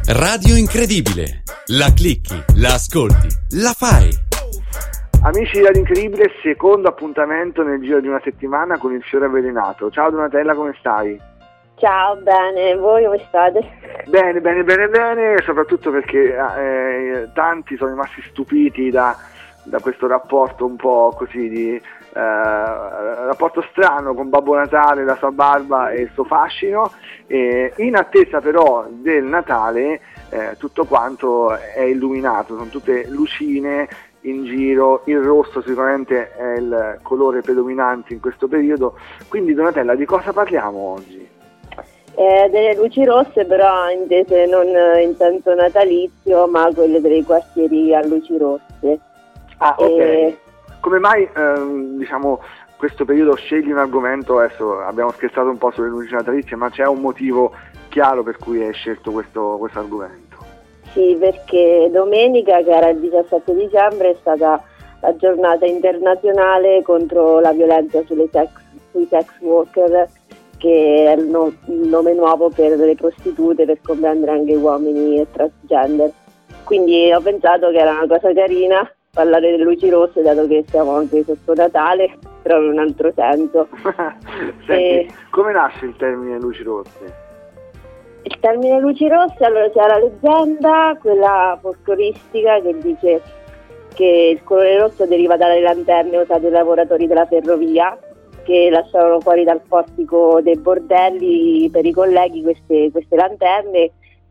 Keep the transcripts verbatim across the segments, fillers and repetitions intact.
Radio Incredibile. La clicchi, la ascolti, la fai. Amici di Radio Incredibile, secondo appuntamento nel giro di una settimana con il fiore avvelenato. Ciao Donatella, come stai? Ciao, bene, voi come state? Bene, bene, bene, bene, soprattutto perché eh, tanti sono rimasti stupiti da, da questo rapporto un po' così di eh, rapporto strano con Babbo Natale, la sua barba e il suo fascino. E in attesa però del Natale eh, tutto quanto è illuminato, sono tutte lucine in giro, il rosso sicuramente è il colore predominante in questo periodo. Quindi Donatella, di cosa parliamo oggi? Eh, delle luci rosse, però intese non in senso natalizio, ma quelle dei quartieri a luci rosse. Ah, ok. E... Come mai ehm, diciamo questo periodo scegli un argomento? Adesso abbiamo scherzato un po' sulle luci natalizie, ma c'è un motivo chiaro per cui hai scelto questo, questo argomento? Sì, perché domenica, che era il diciassette dicembre, è stata la giornata internazionale contro la violenza sulle sex, sui sex worker, che è il, no, il nome nuovo per le prostitute, per comprendere anche uomini e transgender. Quindi ho pensato che era una cosa carina parlare delle luci rosse, dato che siamo anche sotto Natale, però in un altro senso. Senti, e... come nasce il termine luci rosse? Il termine luci rosse, allora c'è la leggenda, quella folcloristica, che dice che il colore rosso deriva dalle lanterne usate dai lavoratori della ferrovia, che lasciavano fuori dal portico dei bordelli per i colleghi queste, queste lanterne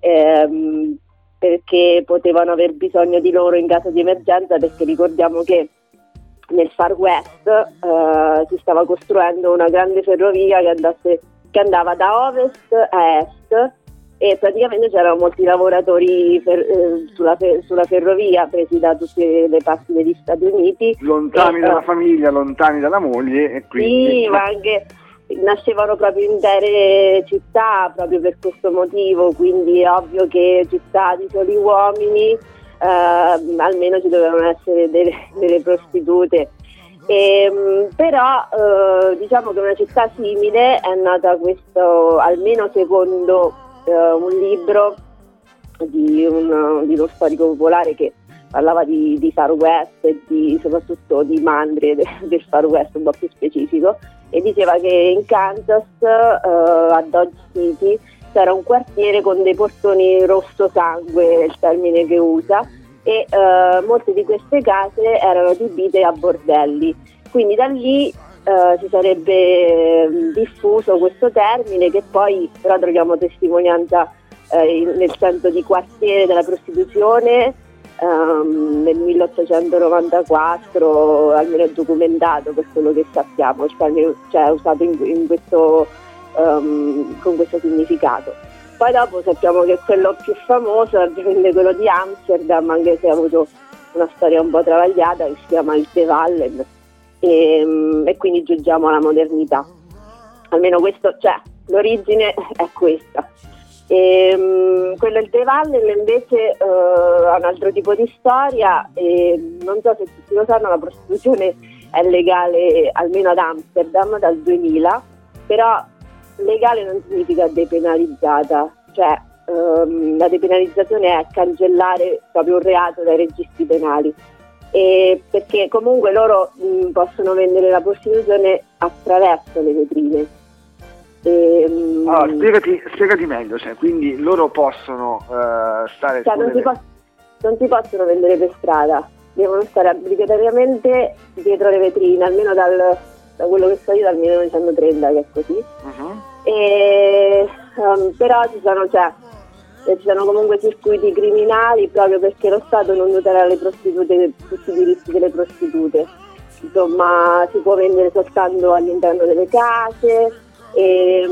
ehm, perché potevano aver bisogno di loro in caso di emergenza, perché ricordiamo che nel Far West eh, si stava costruendo una grande ferrovia che, andasse, che andava da ovest a est, e praticamente c'erano molti lavoratori fer, eh, sulla, fer, sulla ferrovia presi da tutte le parti degli Stati Uniti, lontani e, dalla uh, famiglia, lontani dalla moglie, e quindi sì, ma anche nascevano proprio intere città proprio per questo motivo, quindi è ovvio che città di soli uomini eh, almeno ci dovevano essere delle, delle prostitute. E, però eh, diciamo che una città simile è nata questo, almeno secondo Uh, un libro di, un, di uno storico popolare che parlava di, di Far West e di, soprattutto di mandrie de, del Far West un po' più specifico, e diceva che in Kansas uh, a Dodge City c'era un quartiere con dei portoni rosso sangue, è il termine che usa, e uh, molte di queste case erano adibite a bordelli, quindi da lì Uh, si sarebbe diffuso questo termine, che poi però troviamo testimonianza uh, in, nel senso di quartiere della prostituzione um, nel milleottocentonovantaquattro, almeno è documentato per quello che sappiamo, cioè, cioè usato in, in questo, um, con questo significato. Poi dopo sappiamo che quello più famoso è ovviamente quello di Amsterdam, anche se ha avuto una storia un po' travagliata, che si chiama il De Wallen. E, e quindi giungiamo alla modernità, almeno questo, cioè l'origine è questa. E, um, quello del De Wallen invece uh, ha un altro tipo di storia, e non so se tutti lo sanno, la prostituzione è legale almeno ad Amsterdam dal duemila, però legale non significa depenalizzata, cioè um, la depenalizzazione è cancellare proprio un reato dai registri penali. E perché comunque loro mh, possono vendere la prostituzione attraverso le vetrine. E, mh, allora, spiegati, spiegati meglio, cioè, quindi loro possono uh, stare cioè non si, po- non si possono vendere per strada, devono stare obbligatoriamente dietro le vetrine, almeno dal, da quello che so io dal millenovecentotrenta, che è così. Uh-huh. E, um, però ci sono, cioè, ci sono comunque circuiti criminali proprio perché lo Stato non tutela le prostitute, tutti i diritti delle prostitute. Insomma, si può vendere soltanto all'interno delle case e,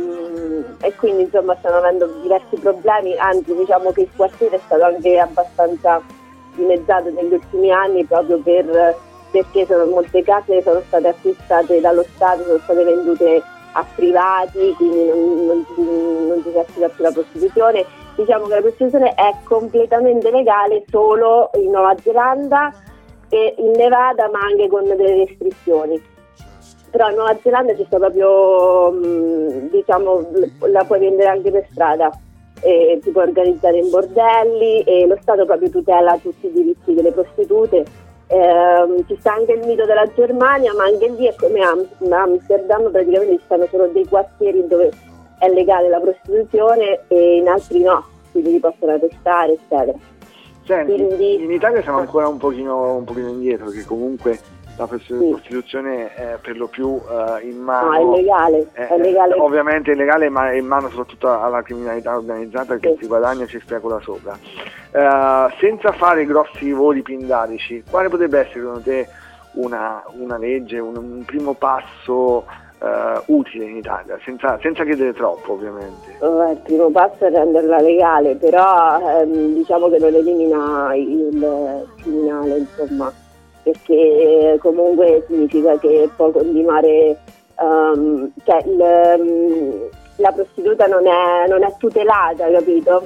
e quindi insomma stanno avendo diversi problemi, anzi diciamo che il quartiere è stato anche abbastanza dimezzato negli ultimi anni proprio per, perché sono, molte case sono state acquistate dallo Stato, sono state vendute a privati, quindi non, non, non si attiva più la prostituzione. Diciamo che la prostituzione è completamente legale solo in Nuova Zelanda e in Nevada, ma anche con delle restrizioni. Però in Nuova Zelanda ci sta proprio, diciamo, la puoi vendere anche per strada. e si può organizzare in bordelli e lo Stato proprio tutela tutti i diritti delle prostitute. Eh, ci sta anche il mito della Germania, ma anche lì è come Am- Amsterdam, praticamente ci stanno solo dei quartieri dove è legale la prostituzione e in altri no, quindi li possono arrestare, eccetera. Senti, Quindi, in Italia siamo ancora un pochino, un pochino indietro, perché comunque la sì. prostituzione è per lo più uh, in mano. No, è legale, è, è legale. Ovviamente è legale, ma è in mano soprattutto alla criminalità organizzata che sì. si guadagna e ci specula sopra. Uh, senza fare grossi voli pindarici, quale potrebbe essere secondo te una, una legge, un, un primo passo uh, utile in Italia, senza, senza chiedere troppo ovviamente? Uh, il primo passo è renderla legale, però ehm, diciamo che non elimina il criminale, insomma, perché comunque significa che può continuare, um, cioè il, um, la prostituta non è, non è tutelata, capito?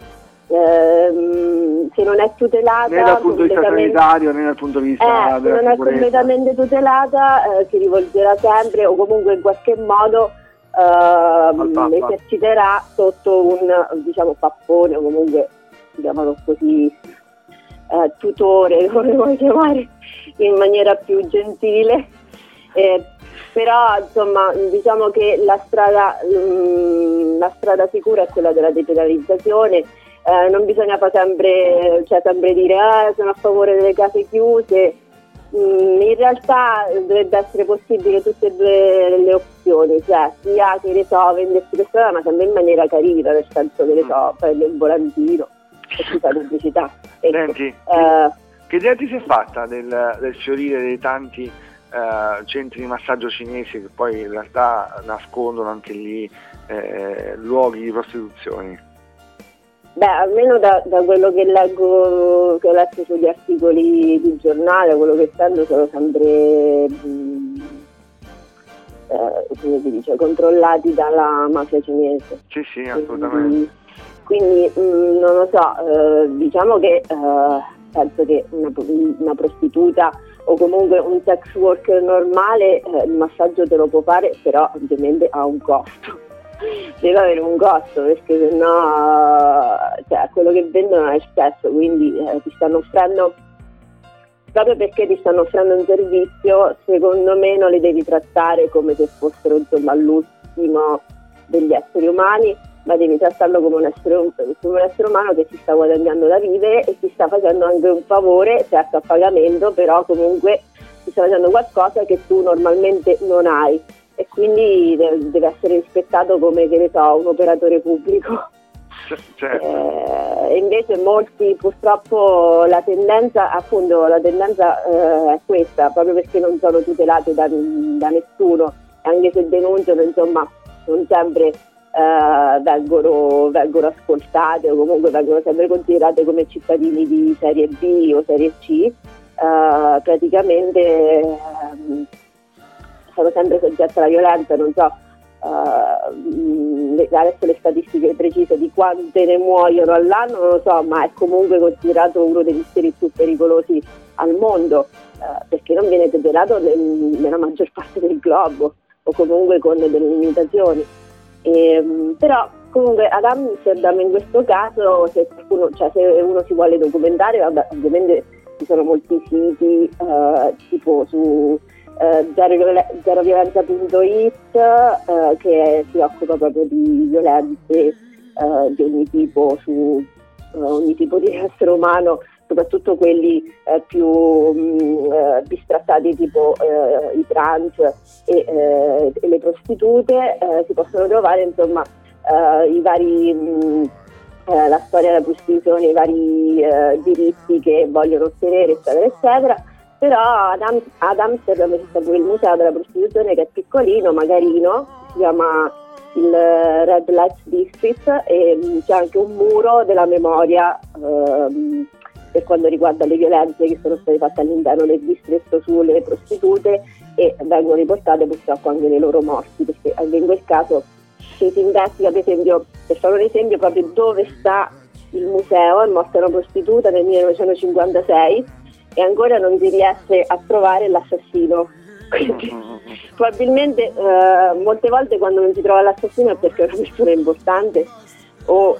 Um, se non è tutelata né dal punto di vista sanitario né dal punto di vista eh, della se non è sicurezza. completamente tutelata, eh, si rivolgerà sempre o comunque in qualche modo uh, eserciterà sotto un, diciamo, pappone o comunque si chiamano così, eh, tutore, come vuoi chiamare in maniera più gentile, eh, però insomma diciamo che la strada, mh, la strada sicura è quella della depenalizzazione. Eh, non bisogna fare sempre, cioè sempre dire ah, sono a favore delle case chiuse. Mm, in realtà dovrebbe essere possibile tutte e due le opzioni, cioè sia che ne so, vendersi per strada ma sempre in maniera carina, nel senso che ne so, prendi un volantino e si fa pubblicità. Senti, eh, che idea ti sei fatta del, del fiorire dei tanti eh, centri di massaggio cinesi che poi in realtà nascondono anche lì eh, luoghi di prostituzione? Beh, almeno da, da quello che leggo, che ho letto sugli articoli di giornale, quello che sento sono sempre mh, eh, come si dice, controllati dalla mafia cinese. Sì, sì, assolutamente. Quindi, quindi mh, non lo so, eh, diciamo che eh, penso che una, una prostituta o comunque un sex worker normale eh, il massaggio te lo può fare, però ovviamente ha un costo. Deve avere un costo, perché sennò cioè, quello che vendono è il sesso, quindi eh, ti stanno offrendo, proprio perché ti stanno offrendo un servizio, secondo me non li devi trattare come se fossero insomma l'ultimo degli esseri umani, ma devi trattarlo come un essere, come un essere umano che si sta guadagnando da vivere e ti sta facendo anche un favore, certo a pagamento, però comunque ti sta facendo qualcosa che tu normalmente non hai. E quindi deve, deve essere rispettato come, che ne so, un operatore pubblico. Certo. Eh, invece molti, purtroppo la tendenza, appunto, la tendenza eh, è questa, proprio perché non sono tutelate da, da nessuno, anche se denunciano, insomma, non sempre eh, vengono, vengono ascoltate o comunque vengono sempre considerate come cittadini di serie B o serie C. Uh, praticamente eh, sono sempre soggette alla violenza, non so uh, le, adesso le statistiche precise di quante ne muoiono all'anno non lo so, ma è comunque considerato uno degli stili più pericolosi al mondo, uh, perché non viene tutelato nel, nella maggior parte del globo o comunque con delle limitazioni. E, um, però comunque ad Amsterdam in questo caso, se, qualcuno, cioè, se uno si vuole documentare, vabbè, ovviamente ci sono molti siti uh, tipo su uh, zero violenza punto it uh, che si occupa proprio di violenze uh, di ogni tipo su uh, ogni tipo di essere umano, soprattutto quelli uh, più um, uh, bistrattati tipo uh, i trans e, uh, e le prostitute. Uh, si possono trovare insomma uh, i vari um, Eh, la storia della prostituzione, i vari eh, diritti che vogliono ottenere, eccetera, eccetera. Però ad, Am- ad Amsterdam c'è stato il museo della prostituzione, che è piccolino, ma carino, si chiama il Red Light District, e mh, c'è anche un muro della memoria ehm, per quanto riguarda le violenze che sono state fatte all'interno del distretto sulle prostitute, e vengono riportate purtroppo anche le loro morti, perché anche in quel caso se si investiga, per esempio, per fare un esempio, proprio dove sta il museo, è morta una prostituta nel millenovecentocinquantasei e ancora non si riesce a trovare l'assassino. Quindi probabilmente eh, molte volte quando non si trova l'assassino è perché è una persona importante o comunque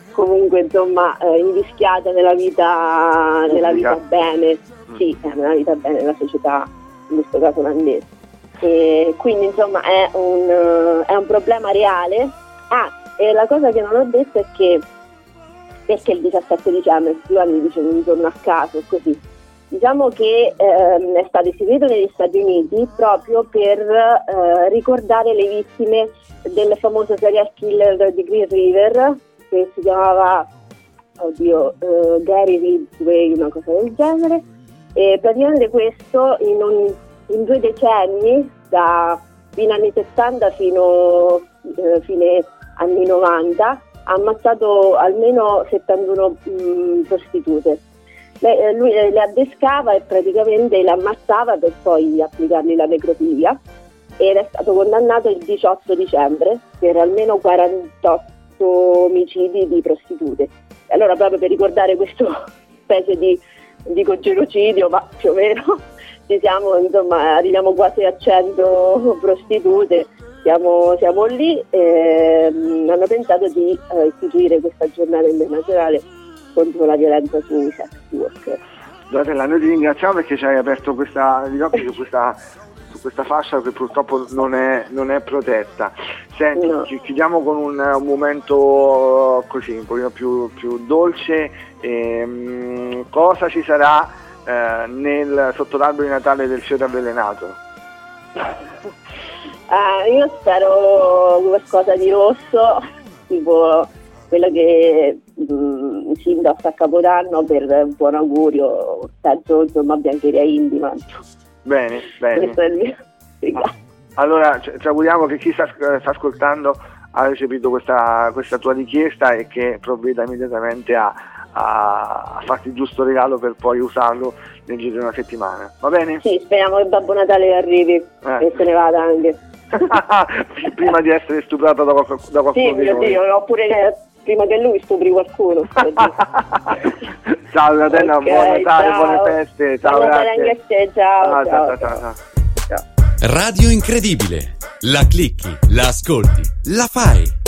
comunque insomma eh, invischiata nella vita, nella vita bene, mm. sì, nella vita bene nella società, in questo caso olandese. E quindi insomma è un, è un problema reale. Ah, e la cosa che non ho detto è che perché il diciassette dicembre, tutti quanti dicono un giorno a caso, così. Diciamo che ehm, è stato istituito negli Stati Uniti proprio per eh, ricordare le vittime del famoso serial killer di Green River, che si chiamava oddio, uh, Gary Ridgway, una cosa del genere, e praticamente questo in, un, in due decenni, da fine anni settanta fino eh, fine anni novanta, ha ammazzato almeno settantuno mh, prostitute. Le, lui le addescava e praticamente le ammazzava per poi applicargli la necrofilia, ed è stato condannato il diciotto dicembre per almeno quarantotto omicidi di prostitute. E allora, proprio per ricordare questa specie di, dico genocidio, ma più o meno ci siamo, insomma, arriviamo quasi a cento prostitute, siamo, siamo lì e mh, hanno pensato di eh, istituire questa giornata internazionale contro la violenza sui sex worker. Donatella, noi ti ringraziamo perché ci hai aperto questa, gli occhi su questa, su questa fascia che purtroppo non è, non è protetta. Senti, no. Ci chiudiamo con un, un momento così, un pochino più, più dolce. Ehm, cosa ci sarà eh, nel, sotto l'albero di Natale del fiore avvelenato? Uh, io spero qualcosa di rosso, tipo quello che mh, si indossa a Capodanno per un buon augurio, penso insomma biancheria intima. Bene, bene. Questo è il mio regalo. Allora ci, ci auguriamo che chi sta, sta ascoltando ha recepito questa, questa tua richiesta e che provveda immediatamente a, a, a farti il giusto regalo per poi usarlo nel giro di una settimana. Va bene? Sì, speriamo che Babbo Natale arrivi eh. e se ne vada anche. Prima di essere stuprato da, qualc- da qualcuno. Sì, mio Dio, oppure che prima che lui stupri qualcuno. Ciao Donatella, okay, buon Natale, ciao. Buone feste, ciao, buon Natale grazie. Anche a te, ciao, ah, ciao, ciao, ciao, ciao. Radio Incredibile, la clicchi, la ascolti, la fai.